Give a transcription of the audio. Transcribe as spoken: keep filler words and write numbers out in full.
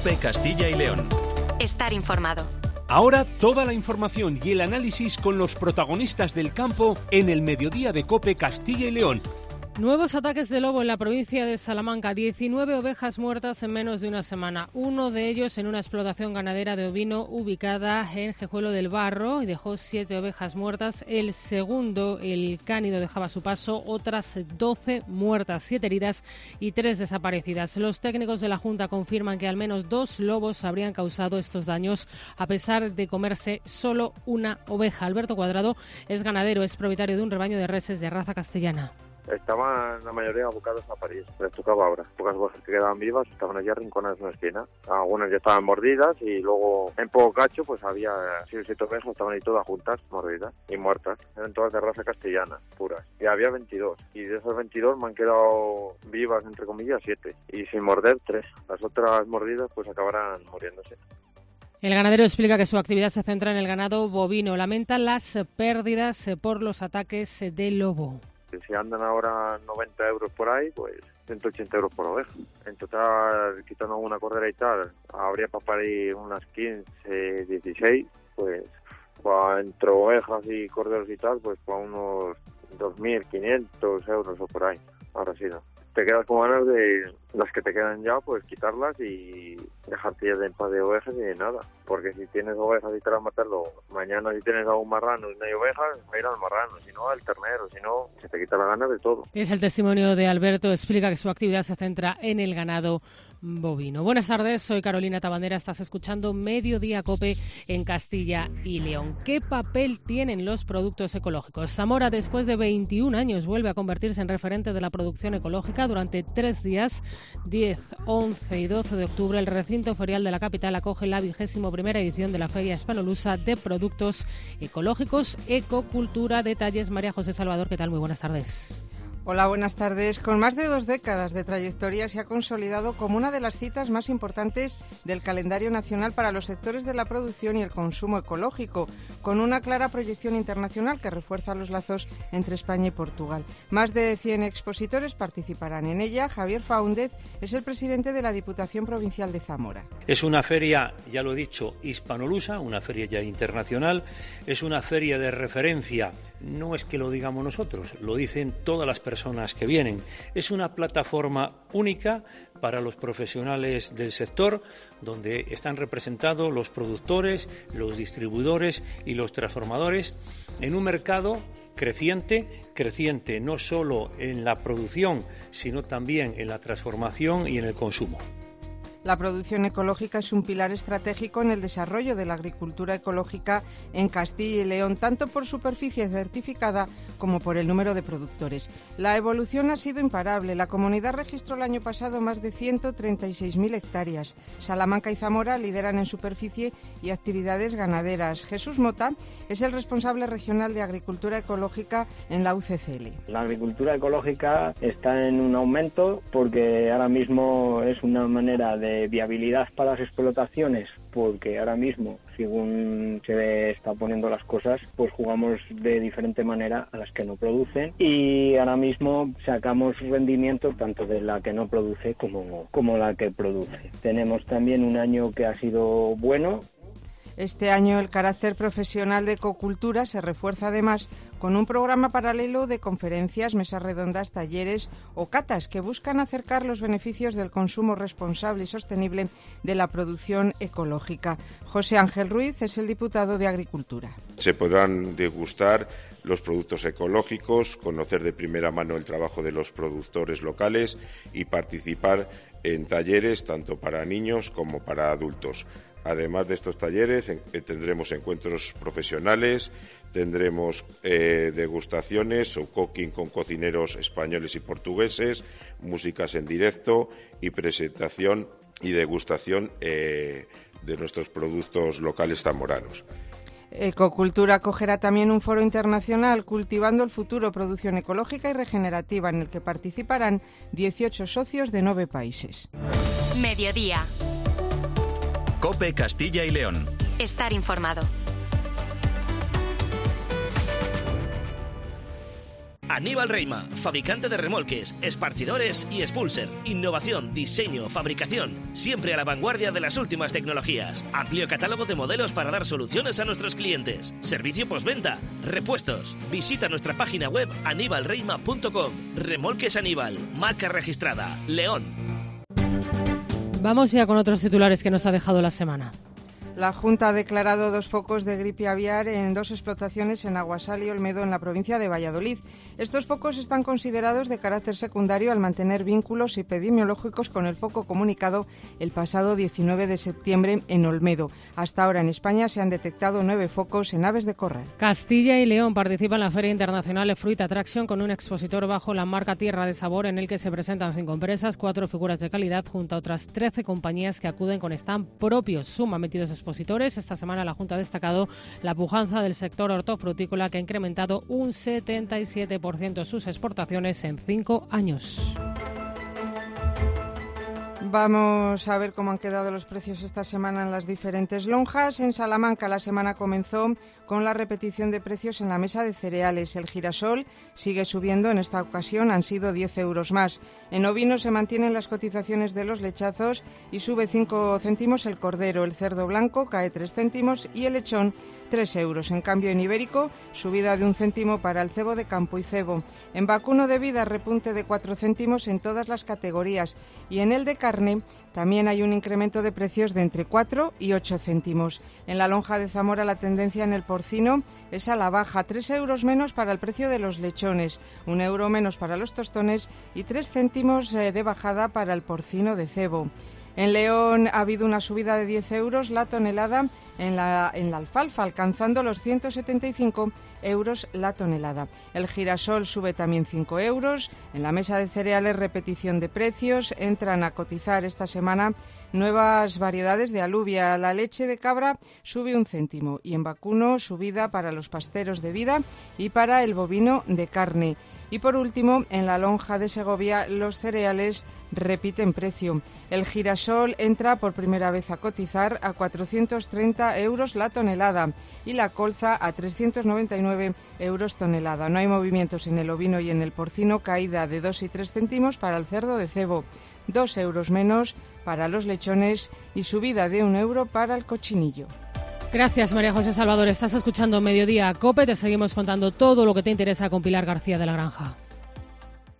COPE Castilla y León. Estar informado. Ahora toda la información y el análisis con los protagonistas del campo en el mediodía de COPE Castilla y León. Nuevos ataques de lobo en la provincia de Salamanca. diecinueve ovejas muertas en menos de una semana. Uno de ellos en una explotación ganadera de ovino ubicada en Jejuelo del Barro y dejó siete ovejas muertas. El segundo, el cánido, dejaba a su paso otras doce muertas, siete heridas y tres desaparecidas. Los técnicos de la Junta confirman que al menos dos lobos habrían causado estos daños a pesar de comerse solo una oveja. Alberto Cuadrado es ganadero, es propietario de un rebaño de reses de raza castellana. Estaban la mayoría abocados a París, les tocaba ahora. Pocas ovejas que quedaban vivas estaban allí arrinconadas en una esquina. Algunas ya estaban mordidas y luego en poco cacho pues había seis o siete ovejas, estaban ahí todas juntas, mordidas y muertas. Eran todas de raza castellana, puras. Y había veintidós. Y de esas veintidós me han quedado vivas, entre comillas, siete. Y sin morder, tres. Las otras mordidas pues acabarán muriéndose. El ganadero explica que su actividad se centra en el ganado bovino. Lamenta las pérdidas por los ataques de lobo. Si andan ahora noventa euros por ahí, pues ciento ochenta euros por oveja. En total, quitando una cordera y tal, habría para parir unas quince, dieciséis, pues, pues entre ovejas y corderos y tal, pues para unos dos mil quinientos euros o por ahí. Ahora sí, ¿no? Te quedas con ganas de las que te quedan ya, pues quitarlas y dejarte ya de en paz de ovejas y de nada. Porque si tienes ovejas y te las matarlo, mañana si tienes a un marrano y no hay ovejas, va a ir al marrano, si no al ternero, si no, se te quita la gana de todo. Es el testimonio de Alberto, explica que su actividad se centra en el ganado bovino. Buenas tardes, soy Carolina Tabandera, estás escuchando Mediodía COPE en Castilla y León. ¿Qué papel tienen los productos ecológicos? Zamora, después de veintiún años, vuelve a convertirse en referente de la producción ecológica. Durante tres días, diez, once y doce de octubre, el recinto ferial de la capital acoge la vigésimo primera edición de la Feria Hispanolusa de Productos Ecológicos, Ecocultura. Detalles, María José Salvador, ¿qué tal? Muy buenas tardes. Hola, buenas tardes. Con más de dos décadas de trayectoria se ha consolidado como una de las citas más importantes del calendario nacional para los sectores de la producción y el consumo ecológico, con una clara proyección internacional que refuerza los lazos entre España y Portugal. Más de cien expositores participarán en ella. Javier Faúndez es el presidente de la Diputación Provincial de Zamora. Es una feria, ya lo he dicho, hispanolusa, una feria ya internacional, es una feria de referencia. No es que lo digamos nosotros, lo dicen todas las personas que vienen. Es una plataforma única para los profesionales del sector, donde están representados los productores, los distribuidores y los transformadores en un mercado creciente, creciente no solo en la producción, sino también en la transformación y en el consumo. La producción ecológica es un pilar estratégico en el desarrollo de la agricultura ecológica en Castilla y León, tanto por superficie certificada como por el número de productores. La evolución ha sido imparable. La comunidad registró el año pasado más de ciento treinta y seis mil hectáreas. Salamanca y Zamora lideran en superficie y actividades ganaderas. Jesús Mota es el responsable regional de Agricultura Ecológica en la U C C L. La agricultura ecológica está en un aumento porque ahora mismo es una manera de viabilidad para las explotaciones, porque ahora mismo, según se está poniendo las cosas, pues jugamos de diferente manera a las que no producen y ahora mismo sacamos rendimientos tanto de la que no produce como, como la que produce. Tenemos también un año que ha sido bueno. Este año el carácter profesional de ecocultura se refuerza además con un programa paralelo de conferencias, mesas redondas, talleres o catas que buscan acercar los beneficios del consumo responsable y sostenible de la producción ecológica. José Ángel Ruiz es el diputado de Agricultura. Se podrán degustar los productos ecológicos, conocer de primera mano el trabajo de los productores locales y participar en talleres tanto para niños como para adultos. Además de estos talleres, en, eh, tendremos encuentros profesionales, tendremos eh, degustaciones o cooking con cocineros españoles y portugueses, músicas en directo y presentación y degustación eh, de nuestros productos locales zamoranos. Ecocultura acogerá también un foro internacional Cultivando el Futuro, Producción Ecológica y Regenerativa, en el que participarán dieciocho socios de nueve países. Mediodía. COPE Castilla y León. Estar informado. Aníbal Reima, fabricante de remolques, esparcidores y expulser. Innovación, diseño, fabricación, siempre a la vanguardia de las últimas tecnologías. Amplio catálogo de modelos para dar soluciones a nuestros clientes. Servicio postventa, repuestos. Visita nuestra página web aníbal reima punto com. Remolques Aníbal, marca registrada, León. Vamos ya con otros titulares que nos ha dejado la semana. La Junta ha declarado dos focos de gripe aviar en dos explotaciones en Aguasal y Olmedo, en la provincia de Valladolid. Estos focos están considerados de carácter secundario al mantener vínculos epidemiológicos con el foco comunicado el pasado diecinueve de septiembre en Olmedo. Hasta ahora en España se han detectado nueve focos en aves de corral. Castilla y León participa en la Feria Internacional de Fruit Attraction con un expositor bajo la marca Tierra de Sabor, en el que se presentan cinco empresas, cuatro figuras de calidad, junto a otras trece compañías que acuden con stand propios. Suma metidos expositores. Esta semana la Junta ha destacado la pujanza del sector hortofrutícola, que ha incrementado un setenta y siete por ciento sus exportaciones en cinco años. Vamos a ver cómo han quedado los precios esta semana en las diferentes lonjas. En Salamanca la semana comenzó con la repetición de precios en la mesa de cereales. El girasol sigue subiendo, en esta ocasión han sido diez euros más. En ovino se mantienen las cotizaciones de los lechazos y sube cinco céntimos el cordero. El cerdo blanco cae tres céntimos y el lechón tres euros. En cambio, en ibérico, subida de un céntimo para el cebo de campo y cebo. En vacuno de vida, repunte de cuatro céntimos en todas las categorías. Y en el de carne también hay un incremento de precios de entre cuatro y ocho céntimos. En la lonja de Zamora la tendencia en el porcino es a la baja, tres euros menos para el precio de los lechones, un euro menos para los tostones y tres céntimos de bajada para el porcino de cebo. En León ha habido una subida de diez euros la tonelada en la, en la alfalfa, alcanzando los ciento setenta y cinco euros la tonelada. El girasol sube también cinco euros. En la mesa de cereales, repetición de precios. Entran a cotizar esta semana nuevas variedades de alubia. La leche de cabra sube un céntimo y en vacuno subida para los pasteros de vida y para el bovino de carne. Y por último, en la lonja de Segovia, los cereales repiten precio. El girasol entra por primera vez a cotizar a cuatrocientos treinta euros la tonelada y la colza a trescientos noventa y nueve euros tonelada. No hay movimientos en el ovino y en el porcino, caída de dos y tres céntimos para el cerdo de cebo, dos euros menos para los lechones y subida de un euro para el cochinillo. Gracias, María José Salvador. Estás escuchando Mediodía COPE. Te seguimos contando todo lo que te interesa con Pilar García de la Granja.